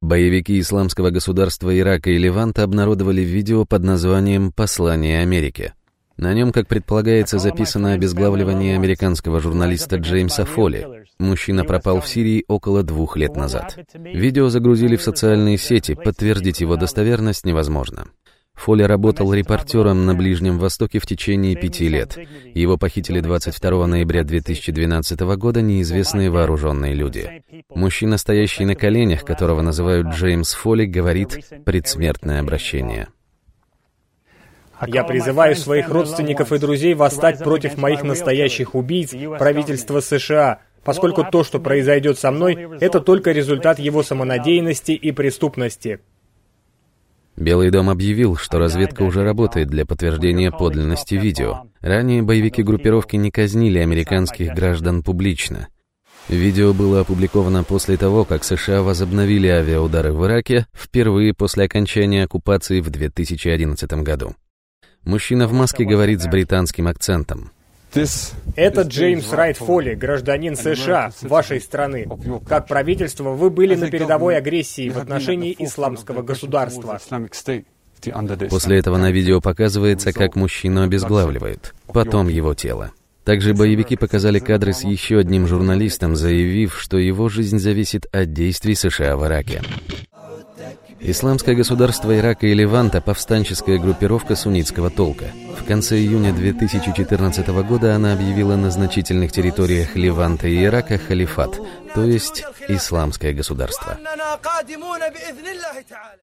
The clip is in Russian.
Боевики Исламского государства Ирака и Леванта обнародовали видео под названием «Послание Америке». На нем, как предполагается, записано обезглавливание американского журналиста Джеймса Фолли. Мужчина пропал в Сирии около 2 лет назад. Видео загрузили в социальные сети, подтвердить его достоверность невозможно. Фолли работал репортером на Ближнем Востоке в течение 5 лет. Его похитили 22 ноября 2012 года неизвестные вооруженные люди. Мужчина, стоящий на коленях, которого называют Джеймс Фолли, говорит предсмертное обращение. Я призываю своих родственников и друзей восстать против моих настоящих убийц, правительства США, поскольку то, что произойдет со мной, это только результат его самонадеянности и преступности. Белый дом объявил, что разведка уже работает для подтверждения подлинности видео. Ранее боевики группировки не казнили американских граждан публично. Видео было опубликовано после того, как США возобновили авиаудары в Ираке впервые после окончания оккупации в 2011 году. Мужчина в маске говорит с британским акцентом. Это Джеймс Райт Фолли, гражданин США, вашей страны. Как правительство, вы были на передовой агрессии в отношении исламского государства. После этого на видео показывается, как мужчину обезглавливают, потом его тело. Также боевики показали кадры с еще одним журналистом, заявив, что его жизнь зависит от действий США в Ираке. Исламское государство Ирака и Леванта – повстанческая группировка суннитского толка. В конце июня 2014 года она объявила на значительных территориях Леванта и Ирака халифат, то есть исламское государство.